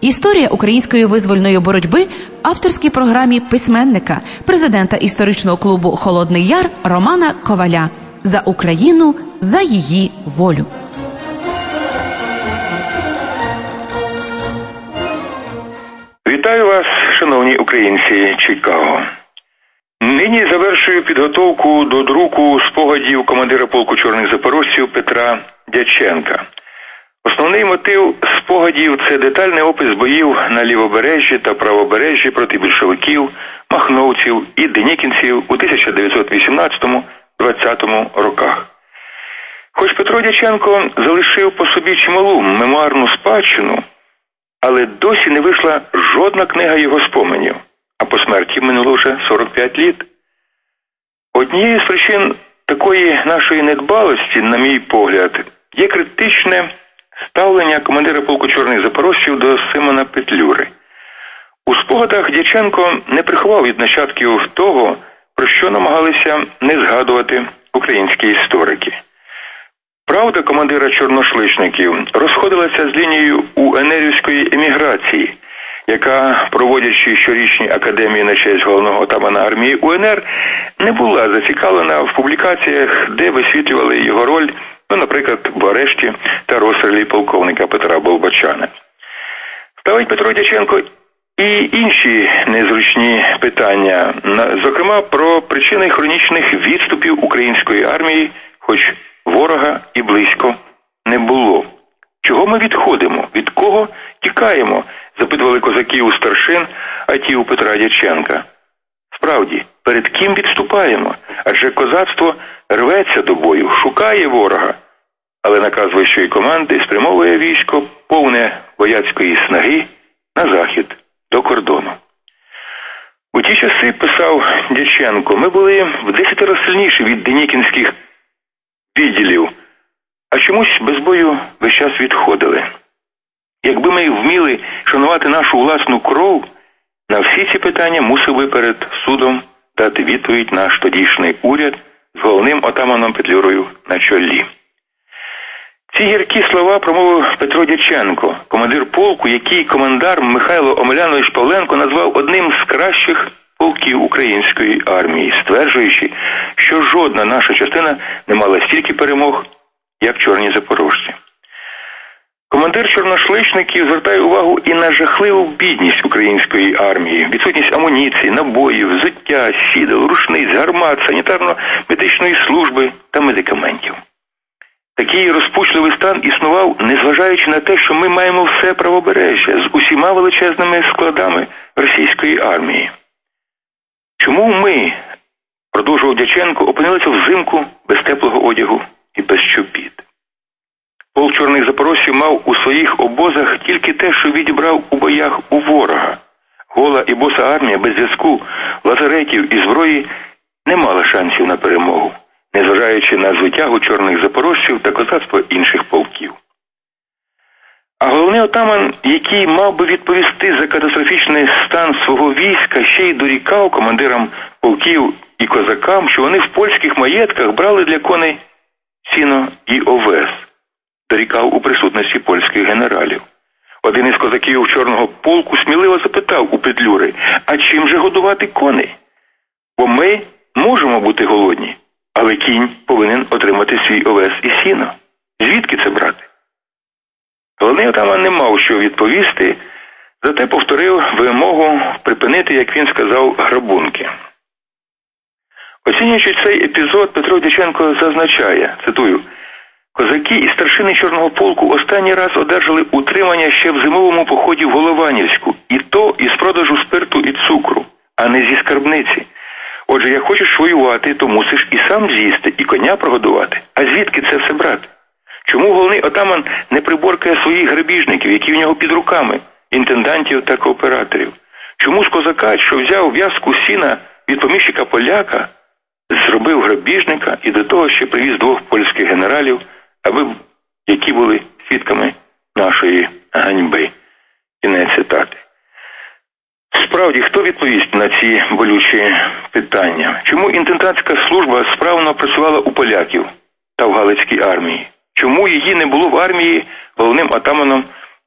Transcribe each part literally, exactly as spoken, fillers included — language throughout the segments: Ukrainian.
Історія української визвольної боротьби в авторській програмі письменника, президента історичного клубу «Холодний Яр» Романа Коваля. За Україну, за її волю. Вітаю вас, шановні українці Чикаго. Нині завершую підготовку до друку спогадів командира полку чорних запорожців Петра Дяченка. Основний мотив спогадів – це детальний опис боїв на лівобережжі та правобережжі проти більшовиків, махновців і денікінців у тисяча дев'ятсот вісімнадцятому-двадцятому роках. Хоч Петро Дяченко залишив по собі чималу мемуарну спадщину, але досі не вийшла жодна книга його споменів, а по смерті минуло вже сорок п'ять літ. Однією з причин такої нашої недбалості, на мій погляд, є критичне ставлення командира полку чорних запорожців до Симона Петлюри. У спогадах Дяченко не приховав від нащадків того, про що намагалися не згадувати українські історики. Правда командира чорношличників розходилася з лінією УНРівської еміграції, яка, проводячи щорічні академії на честь головного отамана армії УНР, не була зацікавлена в публікаціях, де висвітлювали його роль, ну, наприклад, в арешті та розстрілі полковника Петра Болбочана. Ставить Петро Дяченко і інші незручні питання, зокрема про причини хронічних відступів української армії, хоч ворога і близько не було. Чого ми відходимо? Від кого тікаємо? Запитували козаків у старшин, а ті у Петра Дяченка. Справді, перед ким відступаємо? Адже козацтво рветься до бою, шукає ворога. Але наказ вищої команди спрямовує військо, повне вояцької снаги, на захід, до кордону. У ті часи, писав Дяченко, ми були в десятеро сильніші від денікінських відділів, а чомусь без бою весь час відходили. Якби ми вміли шанувати нашу власну кров, на всі ці питання мусив би перед судом дати відповідь наш тодішній уряд з головним отаманом Петлюрою на чолі. Ці гіркі слова промовив Петро Дяченко, командир полку, який командар Михайло Омелянович Павленко назвав одним з кращих полків української армії, стверджуючи, що жодна наша частина не мала стільки перемог, як чорні запорожці. Командир чорношличників звертає увагу і на жахливу бідність української армії, відсутність амуніції, набоїв, взуття, сідел, рушниць, гармат, санітарно-медичної служби та медикаментів. Такий розпучливий стан існував, незважаючи на те, що ми маємо все правобережжя з усіма величезними складами російської армії. Чому ми, продовжував Дяченко, опинилися взимку без теплого одягу і без чобіт? Полк чорних запорожців мав у своїх обозах тільки те, що відібрав у боях у ворога. Гола і боса армія без зв'язку, лазаретів і зброї не мала шансів на перемогу, незважаючи на звитягу чорних запорожців та козацтво інших полків. А головний отаман, який мав би відповісти за катастрофічний стан свого війська, ще й дорікав командирам полків і козакам, що вони в польських маєтках брали для коней сіно і овес. Дорікав у присутності польських генералів. Один із козаків чорного полку сміливо запитав у Петлюри, а чим же годувати коней? Бо ми можемо бути голодні, але кінь повинен отримати свій овес і сіно. Звідки це брати? Головний отаман не мав що відповісти, зате повторив вимогу припинити, як він сказав, грабунки. Оцінюючи цей епізод, Петро Дяченко зазначає, цитую, «Козаки і старшини чорного полку останній раз одержали утримання ще в зимовому поході в Голованівську, і то із продажу спирту і цукру, а не зі скарбниці. Отже, як хочеш воювати, то мусиш і сам з'їсти, і коня прогодувати. А звідки це все брати? Чому головний отаман не приборкає своїх грабіжників, які в нього під руками, інтендантів та кооператорів? Чому з козака, що взяв в'язку сіна від поміщика поляка, зробив грабіжника і до того ще привіз двох польських генералів, аби які були свідками нашої ганьби?» Кінець цитати. Справді, хто відповість на ці болючі питання? Чому інтендантська служба справно працювала у поляків та в Галицькій армії? Чому її не було в армії головним отаманом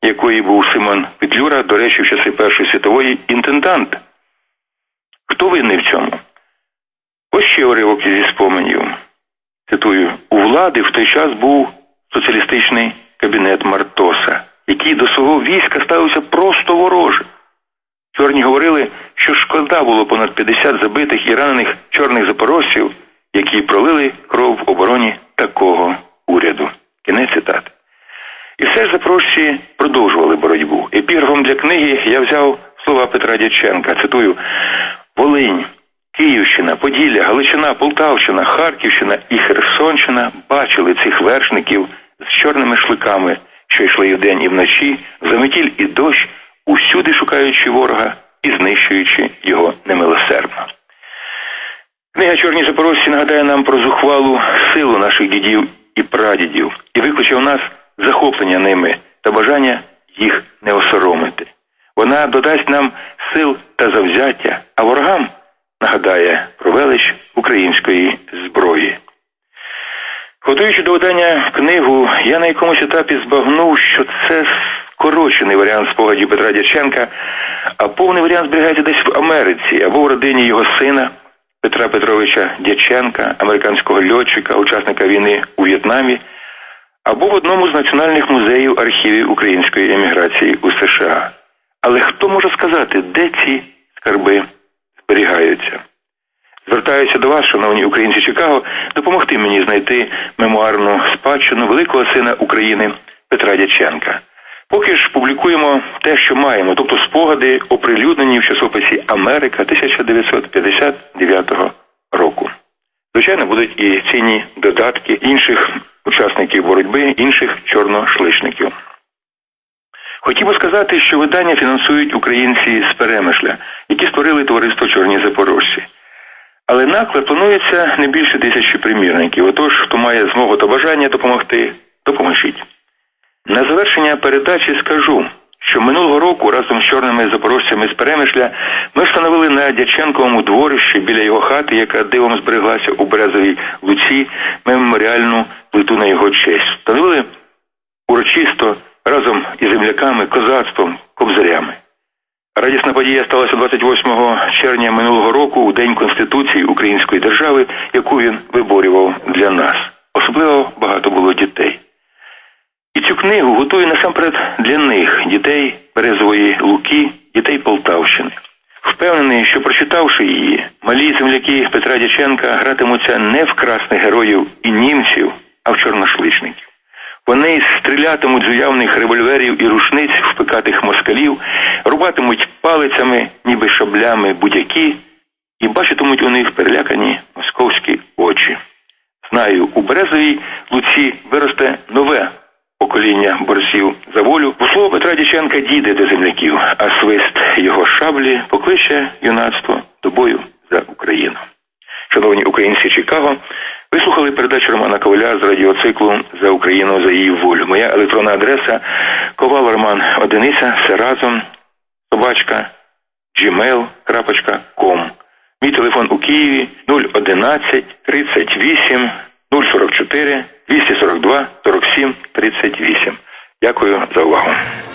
якої був Симон Петлюра, до речі, в часи Першої світової інтендант. Хто винний в цьому? Ось ще уривок зі споменів. Цитую: «У влади в той час був соціалістичний кабінет Мартоса, який до свого війська ставився просто вороже. Чорні говорили, що шкода було понад п'ятдесят забитих і ранених чорних запорожців, які пролили кров в обороні такого уряду». Кінець цитати. І все ж запорожці продовжували боротьбу. Епіграфом для книги я взяв слова Петра Дяченка. Цитую: «Волинь, Київщина, Поділля, Галичина, Полтавщина, Харківщина і Херсонщина бачили цих вершників з чорними шликами, що йшли і вдень, і вночі, в заметіль і дощ, усюди шукаючи ворога і знищуючи його немилосердно». Книга «Чорні запорожці» нагадає нам про зухвалу силу наших дідів і прадідів і викличе в нас захоплення ними та бажання їх не осоромити. Вона додасть нам сил та завзяття, а ворогам нагадає про велич української зброї. Готуючи до видання книгу, я на якомусь етапі збагнув, що це скорочений варіант спогадів Петра Дяченка, а повний варіант зберігається десь в Америці або в родині його сина Петра Петровича Дяченка, американського льотчика, учасника війни у В'єтнамі, або в одному з національних музеїв архівів української еміграції у США. Але хто може сказати, де ці скарби зберігаються? Звертаюся до вас, шановні українці Чикаго, допомогти мені знайти мемуарну спадщину великого сина України Петра Дяченка. Поки ж публікуємо те, що маємо, тобто спогади, оприлюднені в часописі «Америка» тисяча дев'ятсот п'ятдесят дев'ятого року. Звичайно, будуть і цінні додатки інших учасників боротьби, інших чорношличників. Хотів би сказати, що видання фінансують українці з Перемишля, які створили товариство «Чорні запорожці». Але наклад планується не більше тисячі примірників. Отож, хто має змогу та бажання допомогти, допоможіть. На завершення передачі скажу, що минулого року разом з чорними запорожцями з Перемишля ми встановили на Дяченковому дворищі біля його хати, яка дивом збереглася у Березовій Луці, меморіальну плиту на його честь. Встановили урочисто разом із земляками, козацтвом, кобзарями. Радісна подія сталася двадцять восьмого червня минулого року, у День Конституції Української держави, яку він виборював для нас. Особливо багато було дітей. І цю книгу готую насамперед для них, дітей Березової Луки, дітей Полтавщини. Впевнений, що прочитавши її, малі земляки Петра Дяченка гратимуться не в красних героїв і німців, а в чорношличників. Вони стрілятимуть з уявних револьверів і рушниць в пикатих москалів, рубатимуть палицями, ніби шаблями, будь-які, і бачитимуть у них перелякані московські очі. Знаю, у Березовій Луці виросте нове покоління борців за волю. У слово Петра Дяченка дійде до земляків, а свист його шаблі покличе юнацтво до бою за Україну. Шановні українці Чикаго, ви слухали передачу Романа Коваля з радіоциклу «За Україну, за її волю». Моя електронна адреса – ковал роман одиниця, все разом, собачка, джімейл крапка ком. Мій телефон у Києві нуль одинадцять тридцять вісім нуль сорок чотири двісті сорок два сорок сім тридцять вісім. Дякую за увагу.